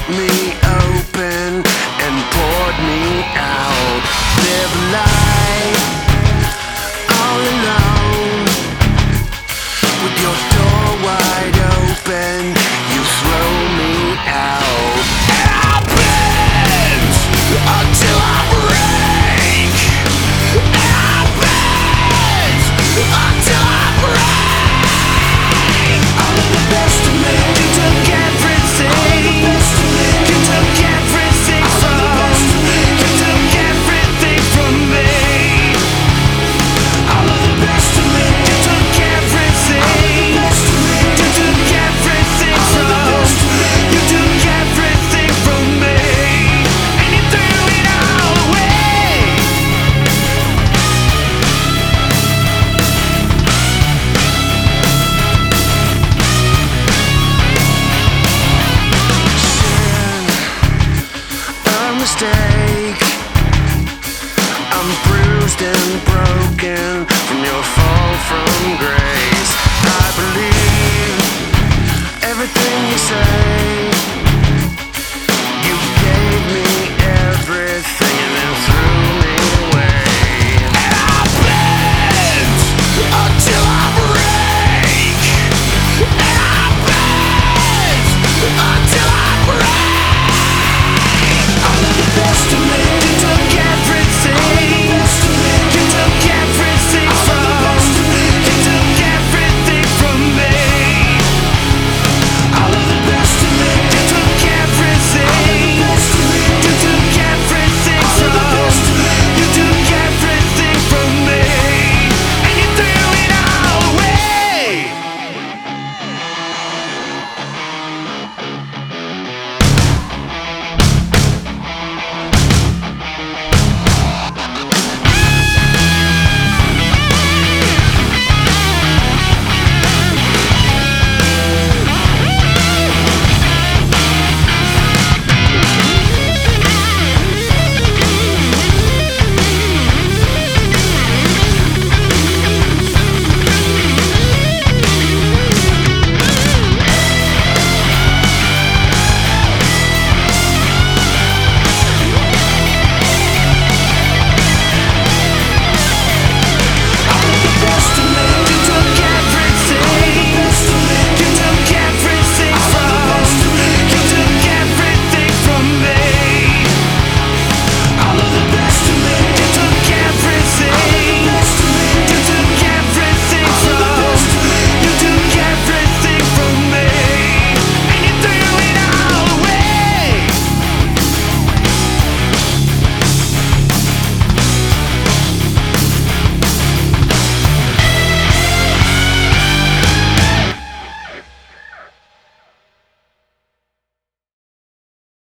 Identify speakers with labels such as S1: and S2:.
S1: me open and poured me out. Live a life all alone, with your door wide open. You throw me out. And I'll bend until I break. And I'll bend until I break. All of the best of me. You took everything. You took everything from. You took everything from me. All of the best of me. You took everything. You took everything from. You took everything from me. And you threw it all away. A mistake. I'm bruised and broken from your fall from grace. I believe everything you say.